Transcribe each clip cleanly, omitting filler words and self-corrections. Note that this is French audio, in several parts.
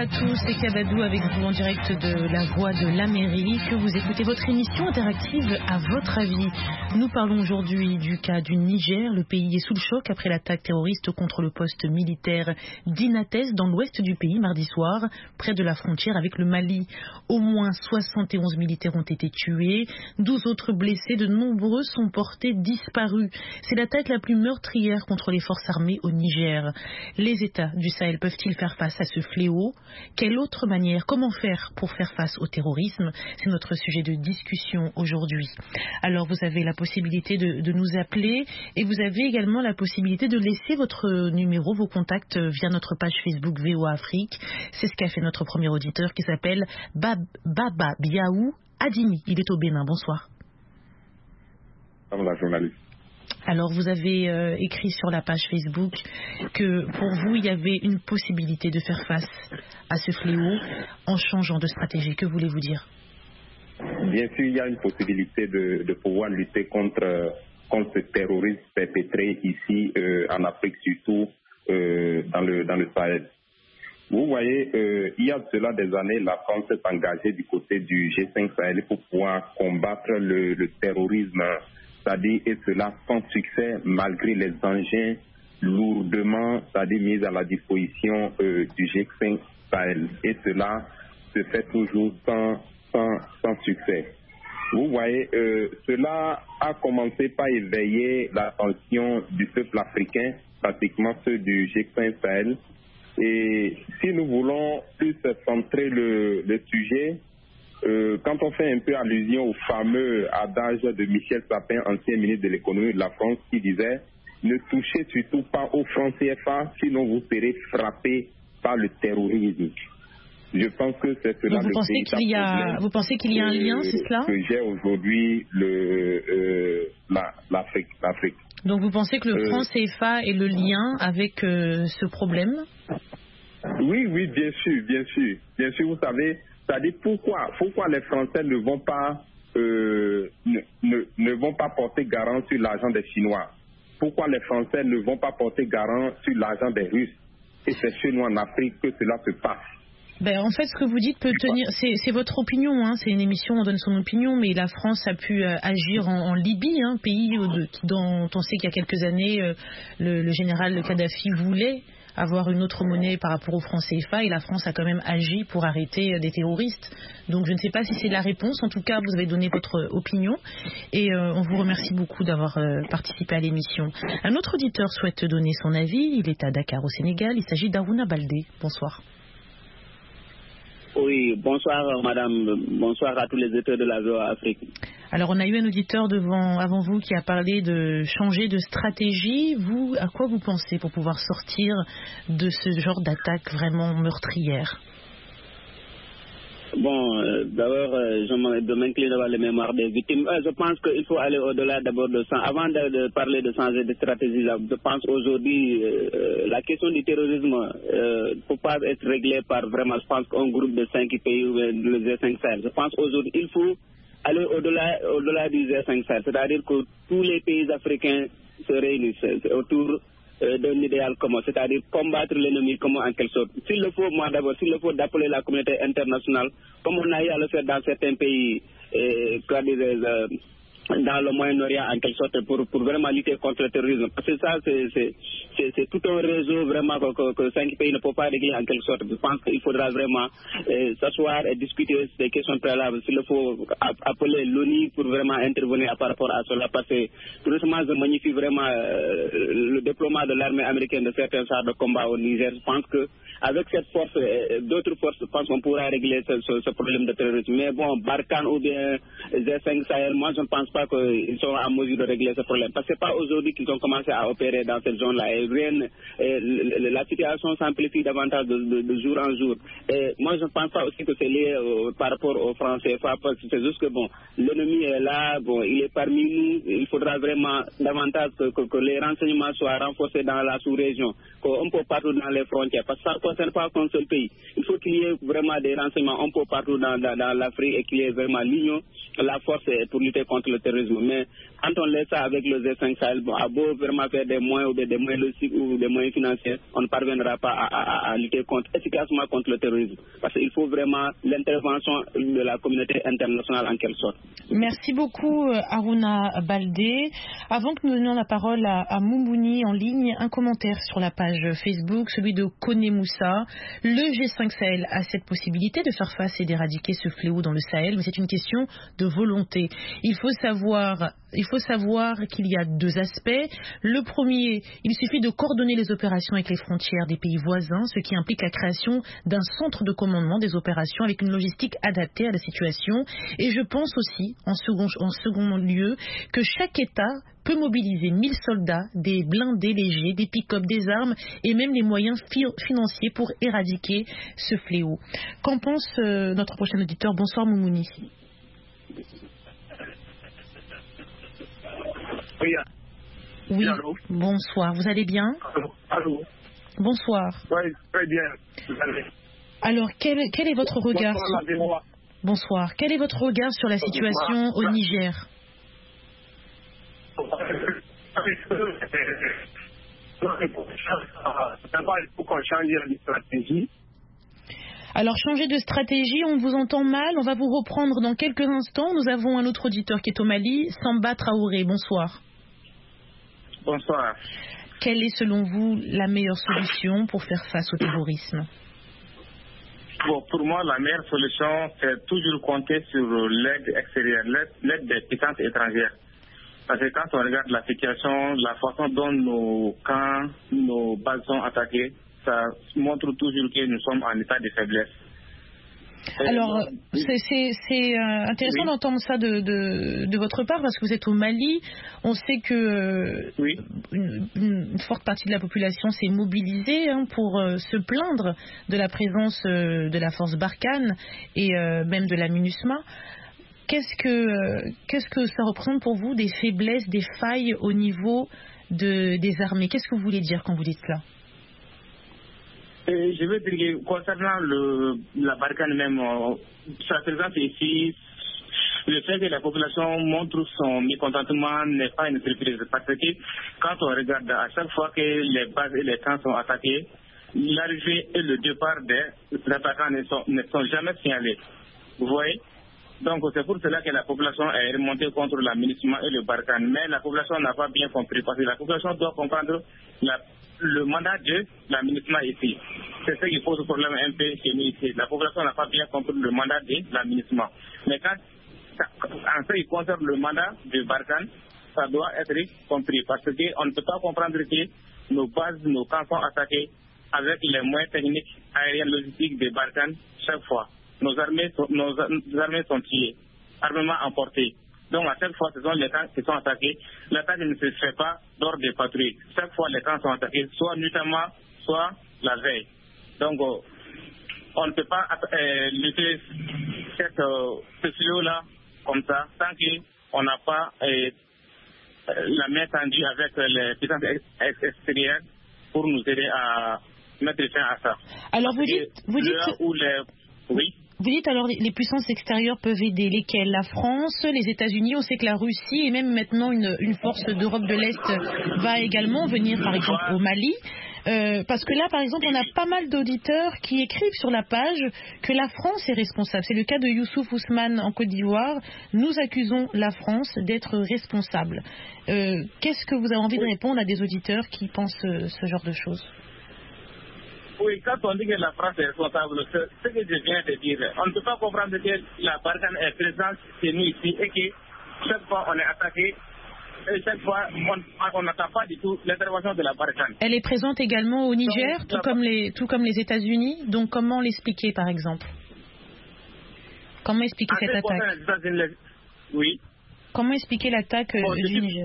tous, c'est Kabadou avec vous en direct de la Voix de l'Amérique. Vous écoutez votre émission interactive à votre avis. Nous parlons aujourd'hui du cas du Niger. Le pays est sous le choc après l'attaque terroriste contre le poste militaire d'Inates dans l'ouest du pays mardi soir, près de la frontière avec le Mali. Au moins 71 militaires ont été tués, 12 autres blessés, de nombreux sont portés disparus. C'est l'attaque la plus meurtrière contre les forces armées au Niger. Les États du Sahel peuvent-ils faire face à ce fléau? Quelle autre manière? Comment faire pour faire face au terrorisme? C'est notre sujet de discussion aujourd'hui. Alors vous avez la possibilité de nous appeler et vous avez également la possibilité de laisser votre numéro, vos contacts via notre page Facebook VOA Afrique. C'est ce qu'a fait notre premier auditeur qui s'appelle Baba Biaou Adini. Il est au Bénin. Bonsoir. La journaliste. Alors vous avez écrit sur la page Facebook que pour vous il y avait une possibilité de faire face à ce fléau en changeant de stratégie. Que voulez-vous dire? Bien sûr, il y a une possibilité de pouvoir lutter contre ce terrorisme perpétré ici en Afrique, surtout dans le Sahel. Vous voyez, il y a de cela des années, la France s'est engagée du côté du G5 Sahel pour pouvoir combattre le terrorisme, c'est-à-dire, et cela sans succès, malgré les engins lourdement, c'est-à-dire mis à la disposition du G5 Sahel. Et cela se fait toujours sans succès. Vous voyez, cela a commencé par éveiller l'attention du peuple africain, pratiquement ceux du G5 Sahel. Et si nous voulons plus centrer le sujet, quand on fait un peu allusion au fameux adage de Michel Sapin, ancien ministre de l'économie de la France, qui disait « Ne touchez surtout pas au franc CFA, sinon vous serez frappé par le terrorisme ». Je pense que c'est cela. Donc vous pensez qu'il y a un lien, c'est cela? Que j'ai aujourd'hui l'Afrique. Donc vous pensez que le franc CFA est le lien avec ce problème? Oui, bien sûr. Bien sûr, vous savez, c'est-à-dire pourquoi les Français ne vont pas porter garant sur l'argent des Chinois? Pourquoi les Français ne vont pas porter garant sur l'argent des Russes? Et c'est chez nous en Afrique que cela se passe. En fait, ce que vous dites peut tenir, c'est votre opinion, hein, c'est une émission, on donne son opinion, mais la France a pu agir en Libye, un pays dont on sait qu'il y a quelques années, le général Kadhafi voulait avoir une autre monnaie par rapport au franc CFA, et la France a quand même agi pour arrêter des terroristes. Donc je ne sais pas si c'est la réponse, en tout cas vous avez donné votre opinion, et on vous remercie beaucoup d'avoir participé à l'émission. Un autre auditeur souhaite donner son avis, il est à Dakar au Sénégal, il s'agit d'Arouna Baldé. Bonsoir. Oui, bonsoir madame, bonsoir à tous les auditeurs de la VOA Afrique. Alors on a eu un auditeur avant vous qui a parlé de changer de stratégie. Vous, à quoi vous pensez pour pouvoir sortir de ce genre d'attaque vraiment meurtrière? Bon, d'abord, je m'incline devant les mémoires des victimes. Je pense qu'il faut aller au-delà d'abord de ça. Avant de parler de changer de stratégie, je pense aujourd'hui, la question du terrorisme ne peut pas être réglée par vraiment, je pense, un groupe de 5 pays ou le G5 Sahel. Je pense aujourd'hui, il faut aller au-delà du G5 Sahel, c'est-à-dire que tous les pays africains se réunissent autour d'un idéal commun, c'est-à-dire combattre l'ennemi commun en quelque sorte. S'il le faut, s'il le faut d'appeler la communauté internationale, comme on a eu à le faire dans certains pays, dans le Moyen-Orient en quelque sorte, pour vraiment lutter contre le terrorisme. Parce que ça, c'est tout un réseau vraiment que 5 pays ne peuvent pas régler en quelque sorte. Je pense qu'il faudra vraiment s'asseoir et discuter des questions préalables. S'il faut appeler l'ONU pour vraiment intervenir par rapport à cela. Parce que tout récemment, je magnifie vraiment le déploiement de l'armée américaine de certains chars de combat au Niger. Je pense qu'avec cette force, d'autres forces, je pense qu'on pourra régler ce problème de terrorisme. Mais bon, Barkhane ou bien G5 Sahel, moi je ne pense pas qu'ils sont en mesure de régler ce problème. Parce que ce n'est pas aujourd'hui qu'ils ont commencé à opérer dans cette zone-là. Et la situation s'amplifie davantage de jour en jour. Et moi, je ne pense pas aussi que c'est lié par rapport aux Français. Parce que c'est juste que, bon, l'ennemi est là, bon, il est parmi nous. Il faudra vraiment davantage que les renseignements soient renforcés dans la sous-région, un peu partout dans les frontières. Parce que ça ne concerne pas qu'un seul pays. Il faut qu'il y ait vraiment des renseignements un peu partout dans l'Afrique et qu'il y ait vraiment l'union, la force pour lutter contre le terrorisme. Mais quand on laisse ça avec le G5 Sahel, bon, à beau vraiment faire des moyens ou des moyens logistiques ou des moyens financiers, on ne parviendra pas à lutter efficacement contre le terrorisme. Parce qu'il faut vraiment l'intervention de la communauté internationale en quelque sorte. Merci beaucoup Harouna Baldé. Avant que nous donnions la parole à Moumouni en ligne, un commentaire sur la page Facebook, celui de Kone Moussa. Le G5 Sahel a cette possibilité de faire face et d'éradiquer ce fléau dans le Sahel, mais c'est une question de volonté. Il faut savoir qu'il y a deux aspects. Le premier, il suffit de coordonner les opérations avec les frontières des pays voisins, ce qui implique la création d'un centre de commandement des opérations avec une logistique adaptée à la situation. Et je pense aussi, en second lieu, que chaque État peut mobiliser 1000 soldats, des blindés légers, des pick-up, des armes et même les moyens financiers pour éradiquer ce fléau. Qu'en pense notre prochain auditeur? Bonsoir Moumouni. Oui, bonsoir. Vous allez bien? Allô. Bonsoir. Oui, très bien. Alors, quel est votre regard Bonsoir. Quel est votre regard sur la situation au Niger? D'abord, il faut qu'on change de stratégie. Alors, changer de stratégie, on vous entend mal. On va vous reprendre dans quelques instants. Nous avons un autre auditeur qui est au Mali, Samba Traoré. Bonsoir. Bonsoir. Quelle est, selon vous, la meilleure solution pour faire face au terrorisme? Bon, pour moi, la meilleure solution, c'est toujours compter sur l'aide extérieure, l'aide des puissances étrangères. Parce que quand on regarde la situation, la façon dont nos camps, nos bases sont attaquées, ça montre toujours que nous sommes en état de faiblesse. Alors, c'est intéressant d'entendre ça de votre part, parce que vous êtes au Mali. On sait que une forte partie de la population s'est mobilisée pour se plaindre de la présence de la force Barkhane et même de la MINUSMA. Qu'est-ce que ça représente pour vous, des faiblesses, des failles au niveau des armées? Qu'est-ce que vous voulez dire quand vous dites cela? Je veux dire que concernant la Barkhane même, sa présence ici, le fait que la population montre son mécontentement n'est pas une surprise. Parce que quand on regarde à chaque fois que les bases et les camps sont attaqués, l'arrivée et le départ des attaquants ne sont jamais signalés. Vous voyez? Donc c'est pour cela que la population est remontée contre la MINUSMA et le Barkhane. Mais la population n'a pas bien compris, parce que la population doit comprendre le mandat de la MINUSMA ici. C'est ce qui pose problème un peu chez nous ici. La population n'a pas bien compris le mandat de la MINUSMA. Mais en ce qui concerne le mandat de Barkhane, ça doit être compris, parce qu'on ne peut pas comprendre que nos bases, nos camps sont attaqués avec les moyens techniques aériens logistiques de Barkhane chaque fois. Nos armées sont tuées, armements emportés. Donc à chaque fois, ce sont les camps qui sont attaqués. L'attaque ne se fait pas lors des patrouilles. Chaque fois, les camps sont attaqués, soit nuitamment, soit la veille. Donc on ne peut pas lutter ce fléau-là comme ça, tant qu'on n'a pas la main tendue avec les puissances extérieures pour nous aider à mettre fin à ça. Alors vous dites... Oui. Vous dites alors les puissances extérieures peuvent aider lesquelles? La France, les États-Unis, on sait que la Russie et même maintenant une force d'Europe de l'Est va également venir par exemple au Mali. Parce que là par exemple on a pas mal d'auditeurs qui écrivent sur la page que la France est responsable. C'est le cas de Youssouf Ousmane en Côte d'Ivoire. Nous accusons la France d'être responsable. Qu'est-ce que vous avez envie de répondre à des auditeurs qui pensent ce genre de choses? Oui, quand on dit que la France est responsable, ce que je viens de dire, on ne peut pas comprendre que la Barkhane est présente chez nous ici et que chaque fois on est attaqué, et chaque fois on n'attend pas du tout l'intervention de la Barkhane. Elle est présente également au Niger, tout comme les États-Unis. Donc comment l'expliquer par exemple? Comment expliquer cette attaque? Oui. Comment expliquer l'attaque du Niger?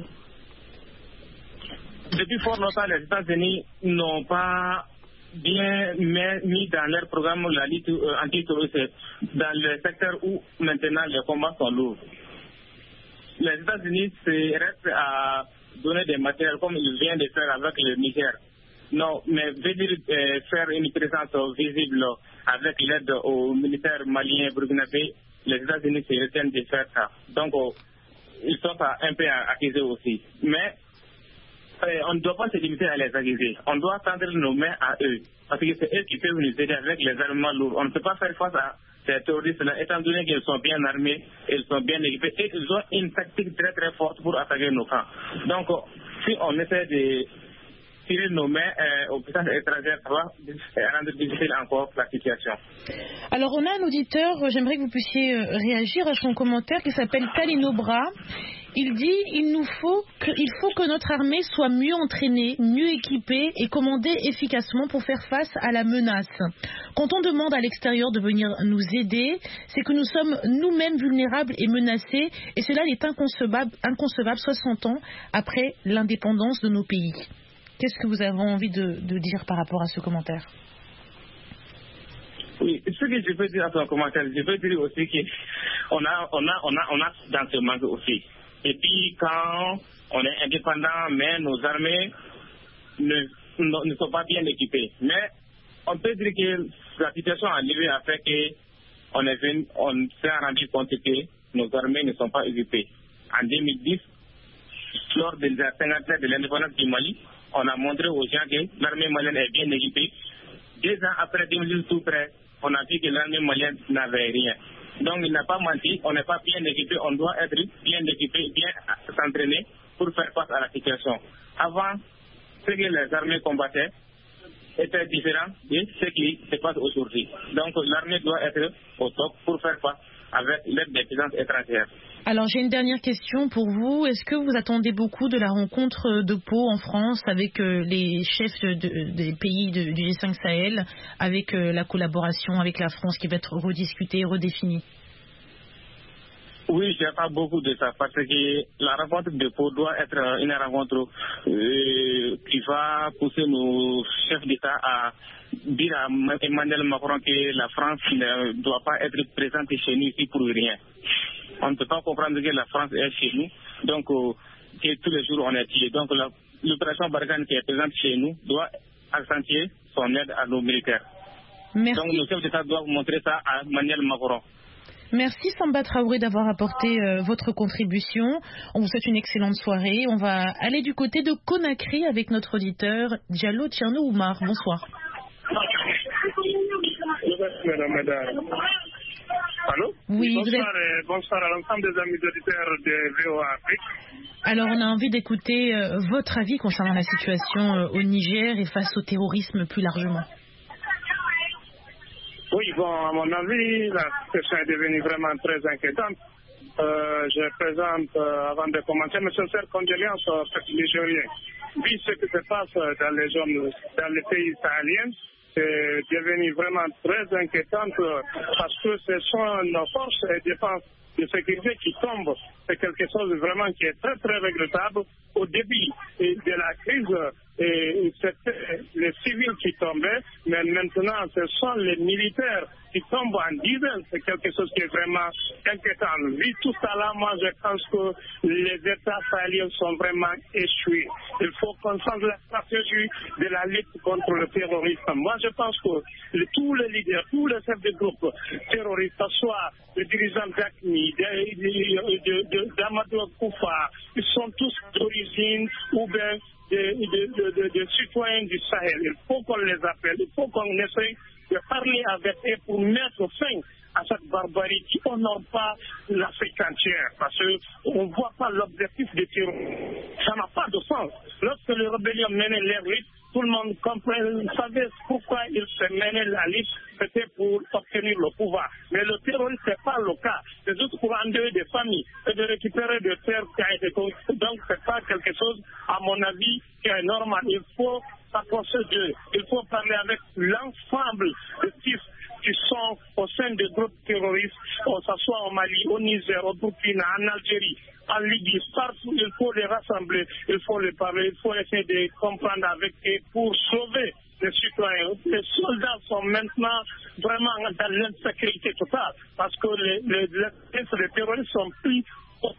Depuis fort longtemps, les États-Unis n'ont pas bien mis dans leur programme la lutte antiterroriste dans le secteur où maintenant les combats sont lourds. Les États-Unis restent à donner des matériels comme ils viennent de faire avec le Niger. Non, mais venir faire une présence visible avec l'aide aux militaires maliens et burkinabés, les États-Unis se retiennent de faire ça. Donc, ils sont un peu accusés aussi. Mais on ne doit pas se limiter à les accuser. On doit tendre nos mains à eux. Parce que c'est eux qui peuvent nous aider avec les armements lourds. On ne peut pas faire face à ces terroristes-là, étant donné qu'ils sont bien armés, ils sont bien équipés et ils ont une tactique très très forte pour attaquer nos camps. Donc, si on essaie de tirer nos mains aux puissances étrangères, ça va rendre difficile encore la situation. Alors, on a un auditeur, j'aimerais que vous puissiez réagir à son commentaire qui s'appelle Kalino Bra. Il dit il faut que notre armée soit mieux entraînée, mieux équipée et commandée efficacement pour faire face à la menace. Quand on demande à l'extérieur de venir nous aider, c'est que nous sommes nous-mêmes vulnérables et menacés et cela est inconcevable 60 ans après l'indépendance de nos pays. Qu'est-ce que vous avez envie de dire par rapport à ce commentaire? Oui, ce que je peux dire à ce commentaire, je peux dire aussi qu'on a dans ce manque aussi. Et puis quand on est indépendant, mais nos armées ne sont pas bien équipées. Mais on peut dire que la situation en Libye a fait qu'on s'est rendu compte que nos armées ne sont pas équipées. En 2010, lors de la 50e de l'indépendance du Mali, on a montré aux gens que l'armée malienne est bien équipée. 2 ans après 2010 tout près, on a vu que l'armée malienne n'avait rien. Donc il n'a pas menti, on n'est pas bien équipé, on doit être bien équipé, bien s'entraîner pour faire face à la situation. Avant, ce que les armées combattaient était différent de ce qui se passe aujourd'hui. Donc l'armée doit être au top pour faire face avec l'aide des puissances étrangères. Alors j'ai une dernière question pour vous. Est-ce que vous attendez beaucoup de la rencontre de Pau en France avec les chefs des pays du G5 Sahel, avec la collaboration avec la France qui va être rediscutée, redéfinie? Oui, j'attends beaucoup de ça parce que la rencontre de Pau doit être une rencontre qui va pousser nos chefs d'État à dire à Emmanuel Macron que la France ne doit pas être présente chez nous ici pour rien. On ne peut pas comprendre que la France est chez nous, donc que tous les jours on est tué. Donc l'opération Barkhane qui est présente chez nous doit accentuer son aide à nos militaires. Merci. Donc nos chefs d'État doivent montrer ça à Emmanuel Macron. Merci Samba Traoré d'avoir apporté votre contribution. On vous souhaite une excellente soirée. On va aller du côté de Conakry avec notre auditeur Diallo Tcherno Oumar. Bonsoir. Allô? Oui, bonsoir à l'ensemble des amis auditeurs de VOA Afrique. Alors, on a envie d'écouter votre avis concernant la situation au Niger et face au terrorisme plus largement. Oui, bon, à mon avis, la situation est devenue vraiment très inquiétante. Je présente, avant de commencer, mes sincères condoléances aux peuples nigériens. Vu ce qui se passe dans les pays sahéliens, c'est devenu vraiment très inquiétant parce que ce sont nos forces de défense de sécurité qui tombent. C'est quelque chose vraiment qui est très très regrettable. Au début de la crise, c'était les civils qui tombaient, mais maintenant ce sont les militaires qui tombent en dizaines. C'est quelque chose qui est vraiment inquiétant. Vu tout ça là, moi je pense que les États sahéliens sont vraiment échoués. Il faut qu'on change la stratégie de la lutte contre le terrorisme. Moi je pense que tous les leaders, tous les chefs de groupe terroristes, soit les dirigeants d'AQMI, d'Amadou Koufa, ils sont tous d'origine ou bien des citoyens du Sahel. Il faut qu'on les appelle, il faut qu'on essaye de parler avec eux pour mettre fin à cette barbarie qui honore pas l'Afrique entière. Parce qu'on ne voit pas l'objectif de terrorisme. Ça n'a pas de sens. Lorsque les rébellions menaient leur lutte, tout le monde comprenait, vous savez pourquoi ils se menaient la lutte, c'était pour obtenir le pouvoir. Mais le terrorisme, ce n'est pas le cas. C'est juste pour endeuiller des familles et de récupérer des terres qui a été construites. Donc, ce n'est pas quelque chose, à mon avis, qui est normal. Il faut s'approcher d'eux. Il faut parler avec l'ensemble des types qui sont au sein des groupes terroristes, que ce soit au Mali, au Niger, au Burkina, en Algérie, en Libye, partout, il faut les rassembler, il faut les parler, il faut essayer de comprendre avec eux pour sauver les citoyens. Les soldats sont maintenant vraiment dans l'insécurité totale parce que les terroristes sont pris au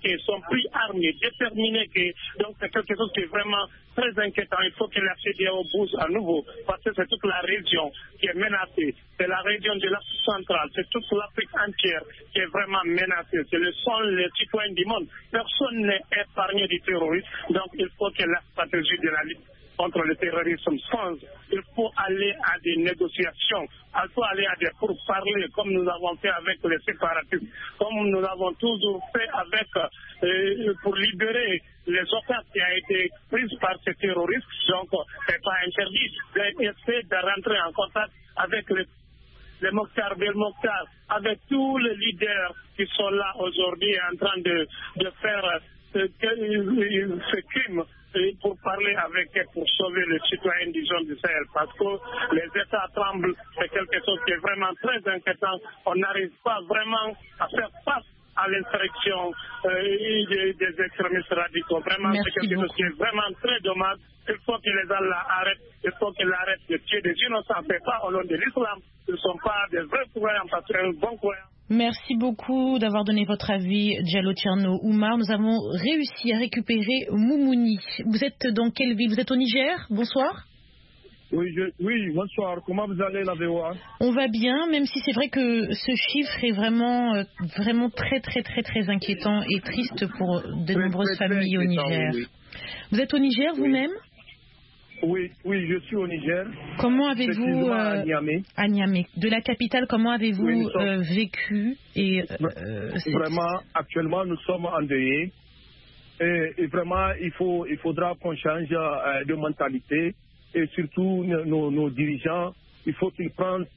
qu'ils sont plus armés, déterminés. Donc c'est quelque chose qui est vraiment très inquiétant. Il faut que la CEDEAO bouge à nouveau, parce que c'est toute la région qui est menacée. C'est la région de l'Afrique centrale, c'est toute l'Afrique entière qui est vraiment menacée. Ce sont les citoyens du monde. Personne n'est épargné du terrorisme. Donc il faut que la stratégie de la lutte contre le terrorisme change. Il faut aller à des négociations, il faut aller à des pourparlers, comme nous avons fait avec les séparatistes, comme nous avons toujours fait avec pour libérer les otages qui ont été prises par ces terroristes. Donc, c'est pas interdit d'essayer de rentrer en contact avec les Mokhtar Belmokhtar, avec tous les leaders qui sont là aujourd'hui en train de faire ce crime pour parler avec eux, pour sauver les citoyens du zone du Sahel, parce que les États tremblent, c'est quelque chose qui est vraiment très inquiétant. On n'arrive pas vraiment à faire face à l'insurrection des extrémistes radicaux. Vraiment, c'est quelque chose qui est vraiment très dommage. Il faut que les Allah arrêtent, il faut qu'ils arrêtent de tuer des innocents. Ce n'est pas au nom de l'islam, ils ne sont pas des vrais croyants, parce que c'est un bon croyant. Merci beaucoup d'avoir donné votre avis, Diallo Thierno Oumar. Nous avons réussi à récupérer Moumouni. Vous êtes dans quelle ville? Vous êtes au Niger? Bonsoir. Oui, bonsoir. Comment vous allez, la VOA? On va bien, même si c'est vrai que ce chiffre est vraiment très, très, très, très inquiétant et triste pour de nombreuses familles au Niger. Oui. Vous êtes au Niger vous-même? Oui, je suis au Niger. Comment avez-vous à Niamey. À Niamey. De la capitale, comment avez-vous vécu Vraiment, actuellement, nous sommes endeuillés. Et vraiment, il faudra qu'on change de mentalité. Et surtout, nos dirigeants, il faut qu'ils prennent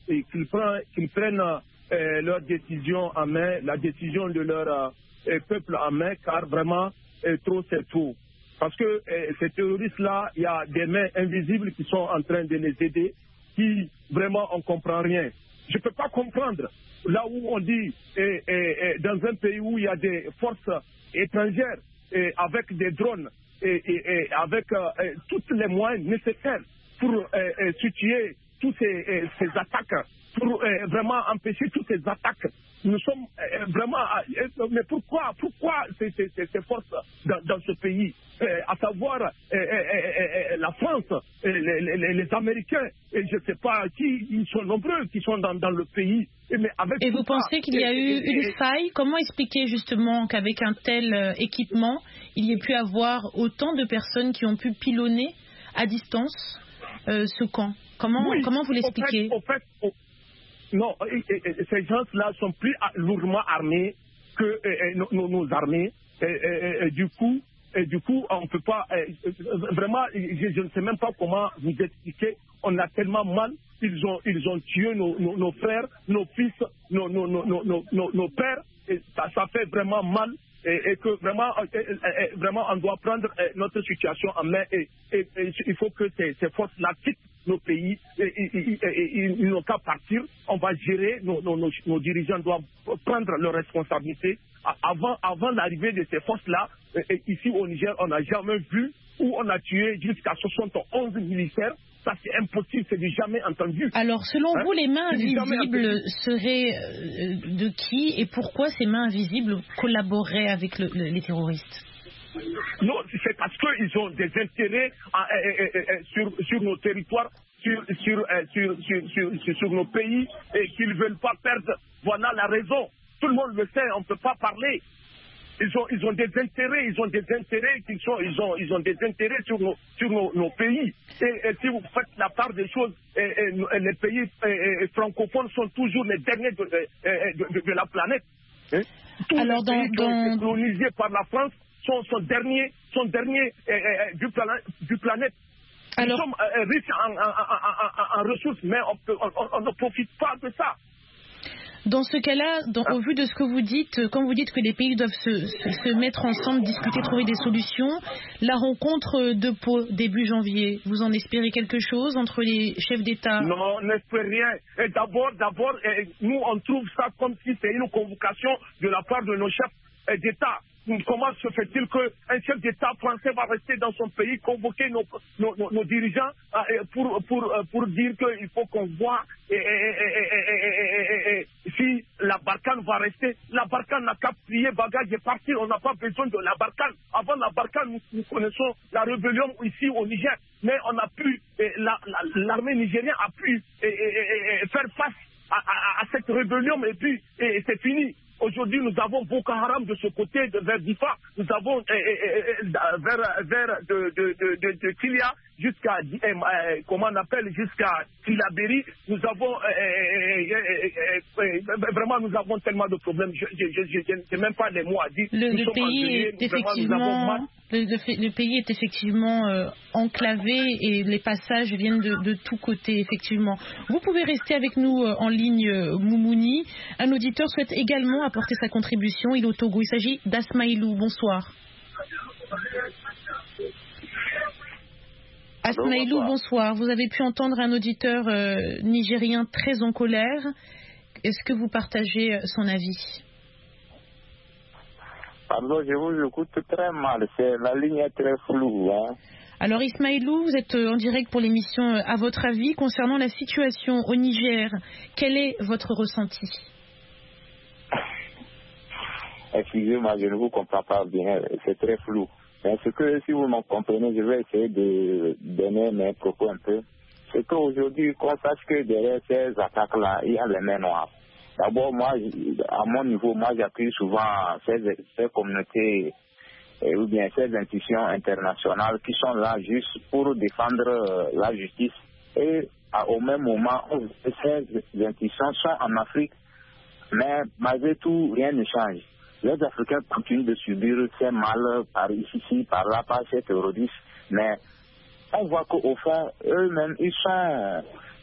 leurs décisions en main, la décision de leur peuple en main, car vraiment, trop c'est trop. Parce que ces terroristes-là, il y a des mains invisibles qui sont en train de les aider, qui vraiment on ne comprend rien. Je ne peux pas comprendre. Là où on dit, dans un pays où il y a des forces étrangères, avec des drones, et avec tous les moyens nécessaires pour situer toutes ces attaques, pour vraiment empêcher toutes ces attaques. Nous sommes vraiment... mais pourquoi ces forces dans ce pays, à savoir la France, les Américains, et je ne sais pas qui, ils sont nombreux qui sont dans le pays. Et vous pensez qu'il y a eu une faille? Comment expliquer justement qu'avec un tel équipement, il y ait pu avoir autant de personnes qui ont pu pilonner à distance ce camp? Comment vous l'expliquez? Non, ces gens-là sont plus lourdement armés que nos armées. Du coup, on ne peut pas... vraiment, je ne sais même pas comment vous expliquer. On a tellement mal. Ils ont tué nos frères, nos fils, nos pères. Et ça fait vraiment mal. Et que vraiment on doit prendre notre situation en main. Et il faut que ces forces-là quittent nos pays. Ils n'ont qu'à partir. On va gérer. Nos dirigeants doivent prendre leurs responsabilités. Avant l'arrivée de ces forces-là, ici au Niger, on n'a jamais vu où on a tué jusqu'à 71 militaires. Ça, c'est impossible, c'est du jamais entendu. Alors, selon vous, les mains invisibles seraient de qui et pourquoi ces mains invisibles collaboreraient avec les terroristes? Non, c'est parce qu'ils ont des intérêts sur nos territoires, sur nos pays, et qu'ils ne veulent pas perdre. Voilà la raison. Tout le monde le sait, on ne peut pas parler. Ils ont des intérêts, ils ont des intérêts sur nos pays. Et si vous faites la part des choses, les pays francophones sont toujours les derniers de la planète. Hein? Tous les pays qui ont été colonisés par la France sont derniers du planète. Nous sommes riches en ressources, mais on ne profite pas de ça. Dans ce cas-là, au vu de ce que vous dites, quand vous dites que les pays doivent se mettre ensemble, discuter, trouver des solutions, la rencontre de Pau début janvier, vous en espérez quelque chose entre les chefs d'État? Non, on n'espère rien. Et d'abord, nous on trouve ça comme si c'était une convocation de la part de nos chefs d'État. Comment se fait-il qu'un chef d'État français va rester dans son pays, convoquer nos dirigeants pour dire qu'il faut qu'on voit si la Barkhane va rester. La Barkhane n'a qu'à plier bagage et partir. On n'a pas besoin de la Barkhane. Avant la Barkhane, nous connaissons la rébellion ici au Niger. Mais on a pu, l'armée nigérienne a pu faire face à cette rébellion et puis c'est fini. Aujourd'hui, nous avons Boko Haram de ce côté, vers Difa, nous avons vers de Tilia jusqu'à, comment on appelle, jusqu'à Tilaberi. Nous avons, vraiment, nous avons tellement de problèmes. Je n'ai même pas les mots à dire. Le pays est effectivement enclavé et les passages viennent de tous côtés, effectivement. Vous pouvez rester avec nous en ligne, Moumouni. Un auditeur souhaite également apporter sa contribution. Il est au Togo. Il s'agit d'Asmaïlou. Bonsoir. Asmaïlou, bonsoir. Vous avez pu entendre un auditeur nigérien très en colère. Est-ce que vous partagez son avis? Pardon, je vous écoute très mal. La ligne est très floue. Hein. Alors Ismaïlou, vous êtes en direct pour l'émission À votre avis concernant la situation au Niger. Quel est votre ressenti? Excusez-moi, je ne vous comprends pas bien. C'est très flou. Mais ce que, si vous me comprenez, je vais essayer de donner mes propos un peu. C'est qu'aujourd'hui, qu'on sache que derrière ces attaques-là, il y a les mains noires. D'abord, moi, à mon niveau, moi, j'appuie souvent ces communautés ou bien ces institutions internationales qui sont là juste pour défendre la justice. Et au même moment, ces institutions sont en Afrique, mais malgré tout, rien ne change. Les Africains continuent de subir ces mal par ici, par là, par ces terroristes, mais on voit qu'au fond, eux-mêmes, ils sont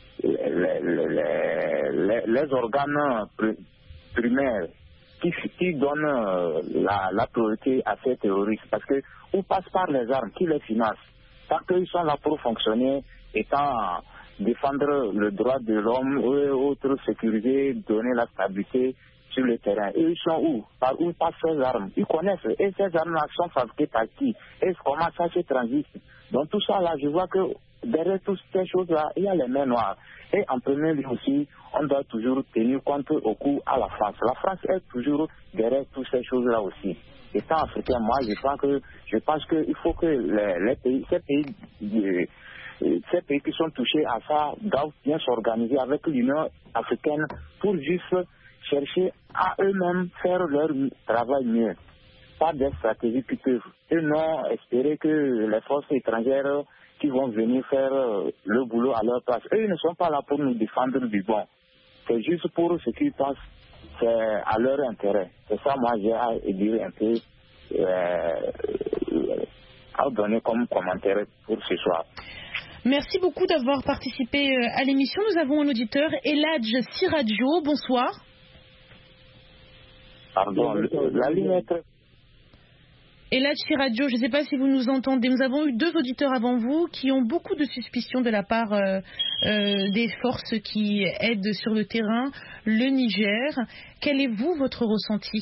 les organes primaires qui donnent la priorité à ces terroristes, parce que où passent par les armes, qui les financent, parce qu'ils sont là pour fonctionner, étant défendre le droit de l'homme et autres, sécuriser, donner la stabilité sur le terrain. Et ils sont où? Par où passent ces armes? Ils connaissent. Et ces armes-là sont fabriquées par qui? Et comment ça se transite? Donc tout ça là, je vois que derrière toutes ces choses-là, il y a les mains noires. Et en premier lieu aussi, on doit toujours tenir compte au coup à la France. La France est toujours derrière toutes ces choses-là aussi. Étant africain, moi, je pense qu'il faut que ces pays qui sont touchés à ça doivent bien s'organiser avec l'Union africaine pour juste chercher à eux-mêmes faire leur travail mieux. Pas des stratégies qui peuvent, et non espérer que les forces étrangères qui vont venir faire le boulot à leur place. Eux, ils ne sont pas là pour nous défendre du bon. C'est juste pour ce qu'ils pensent, c'est à leur intérêt. C'est ça, moi, j'ai à dire un peu, à donner comme commentaire pour ce soir. Merci beaucoup d'avoir participé à l'émission. Nous avons un auditeur, Eladj Siradjo. Bonsoir. Pardon, la ligne est très... Eladj Siradjo, je ne sais pas si vous nous entendez. Nous avons eu 2 auditeurs avant vous qui ont beaucoup de suspicions de la part des forces qui aident sur le terrain le Niger. Quel est votre ressenti?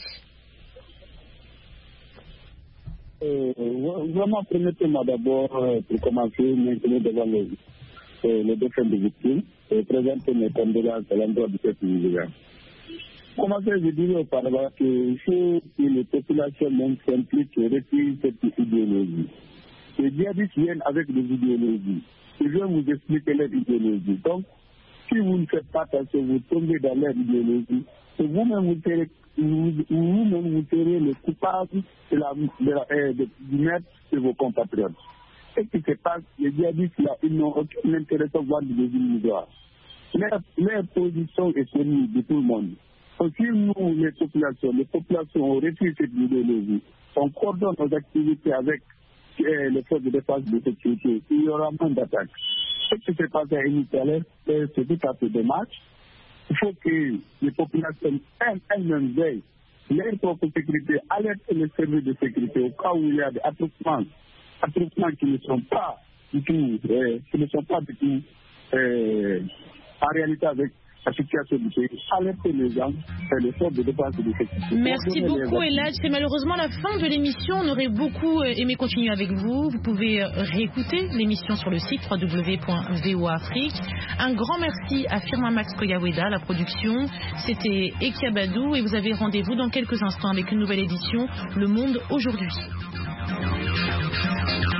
Vraiment, permettez-moi d'abord, pour commencer, maintenir devant les défunts des victimes et présenter mes condoléances à l'endroit de cette Niger. Commencer, je dirais auparavant qu'il faut que les populations même s'impliquent et refusent cette idéologie. Les djihadistes viennent avec des idéologies. Je viens vous expliquer leur idéologie. Donc, si vous ne faites pas attention, vous tombez dans leur idéologie, et vous-même vous serez le coupable du maître de vos compatriotes. Ce qui se passe, les djihadistes là, ils n'ont aucun intérêt à voir des illusoires. Leur position est connue de tout le monde. Donc, si nous, les populations refusent cette idéologie, on coordonne nos activités avec les forces de défense de sécurité, il y aura moins d'attaques. Ce qui se passe à Initialet, c'est tout à fait dommage. Il faut que les populations elles-mêmes veillent leur propre sécurité, alertent les services de sécurité au cas où il y a des attroupements qui ne sont pas du tout, en réalité avec la situation du pays, alerter les gens, faire l'effort de dépenser de sécurité. Merci beaucoup, Elad. C'est malheureusement la fin de l'émission. On aurait beaucoup aimé continuer avec vous. Vous pouvez réécouter l'émission sur le site www.voafrique. Un grand merci à Firmin Max Koyaweda, la production. C'était Ekia Badou et vous avez rendez-vous dans quelques instants avec une nouvelle édition Le Monde aujourd'hui.